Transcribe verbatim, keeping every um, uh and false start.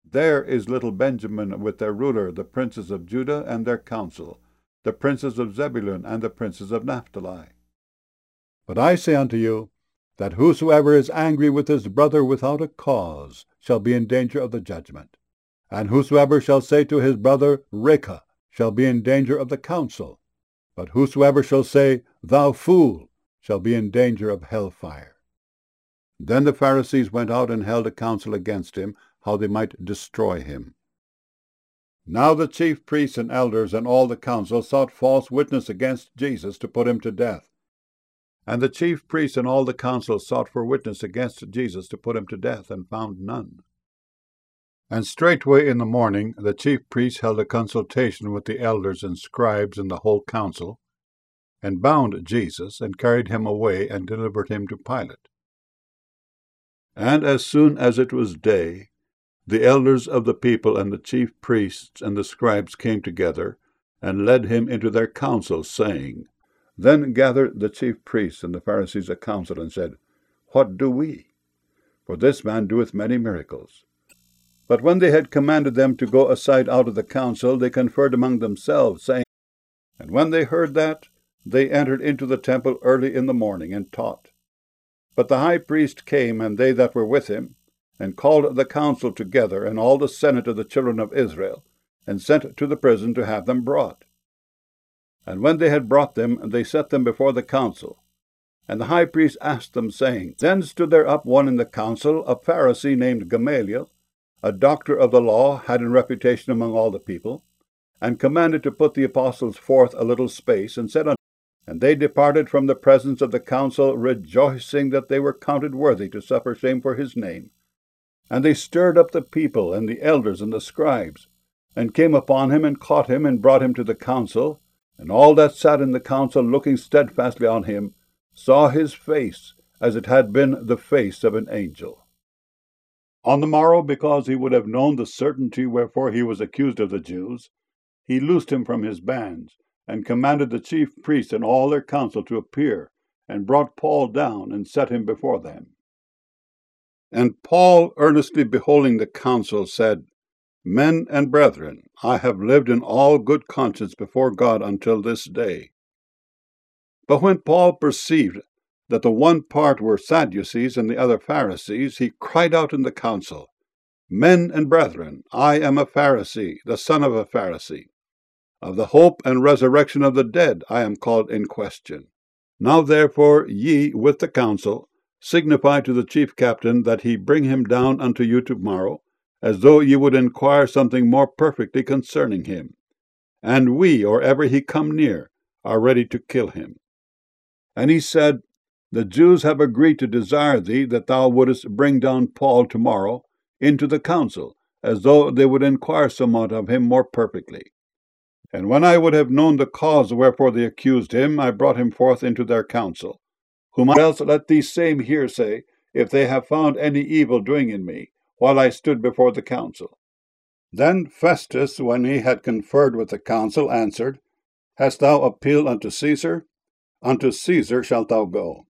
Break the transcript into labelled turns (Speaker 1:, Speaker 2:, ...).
Speaker 1: There is little Benjamin with their ruler, the princes of Judah and their council, the princes of Zebulun and the princes of Naphtali. But I say unto you, that whosoever is angry with his brother without a cause shall be in danger of the judgment. And whosoever shall say to his brother, Raca, shall be in danger of the council. But whosoever shall say, Thou fool, shall be in danger of hell fire. Then the Pharisees went out and held a council against him, how they might destroy him. Now the chief priests and elders and all the council sought false witness against Jesus to put him to death. And the chief priests and all the council sought for witness against Jesus to put him to death, and found none. And straightway in the morning the chief priests held a consultation with the elders and scribes and the whole council, and bound Jesus, and carried him away, and delivered him to Pilate. And as soon as it was day, the elders of the people and the chief priests and the scribes came together, and led him into their council, saying, Then gathered the chief priests and the Pharisees a council, and said, What do we? For this man doeth many miracles. But when they had commanded them to go aside out of the council, they conferred among themselves, saying, And when they heard that, they entered into the temple early in the morning, and taught. But the high priest came, and they that were with him, and called the council together, and all the senate of the children of Israel, and sent to the prison to have them brought. And when they had brought them, they set them before the council. And the high priest asked them, saying, Then stood there up one in the council, a Pharisee named Gamaliel, a doctor of the law, had in reputation among all the people, and commanded to put the apostles forth a little space, and said unto them, and they departed from the presence of the council, rejoicing that they were counted worthy to suffer shame for his name. And they stirred up the people, and the elders, and the scribes, and came upon him, and caught him, and brought him to the council. And all that sat in the council, looking steadfastly on him, saw his face, as it had been the face of an angel. On the morrow, because he would have known the certainty wherefore he was accused of the Jews, he loosed him from his bands, and commanded the chief priests and all their council to appear, and brought Paul down, and set him before them. And Paul, earnestly beholding the council, said, Men and brethren, I have lived in all good conscience before God until this day. But when Paul perceived that the one part were Sadducees and the other Pharisees, he cried out in the council, Men and brethren, I am a Pharisee, the son of a Pharisee. Of the hope and resurrection of the dead I am called in question. Now therefore ye with the council signify to the chief captain that he bring him down unto you tomorrow, as though ye would inquire something more perfectly concerning him. And we, or ever he come near, are ready to kill him. And he said, The Jews have agreed to desire thee that thou wouldest bring down Paul tomorrow into the council, as though they would inquire somewhat of him more perfectly. And when I would have known the cause wherefore they accused him, I brought him forth into their council, whom else let these same here say, if they have found any evil doing in me, while I stood before the council. Then Festus, when he had conferred with the council, answered, Hast thou appealed unto Caesar? Unto Caesar shalt thou go.